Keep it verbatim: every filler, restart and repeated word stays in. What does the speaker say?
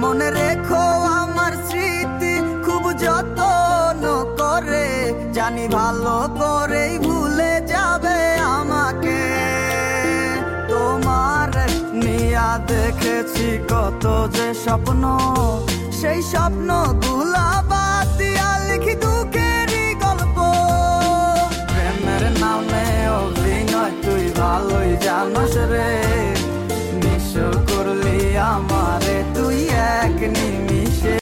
মনে রেখো আমার স্মৃতি খুব যত্ন করে, জানি ভালো করেই ভুলে যাবে আমাকে। তোমার নিয়া দেখেছি কত যে স্বপ্ন, সেই স্বপ্ন গুলা বাদ দিয়া লিখি দুঃখেরই গল্প। প্রেমের নামে অভিনয় তুই ভালোই জানোস রে,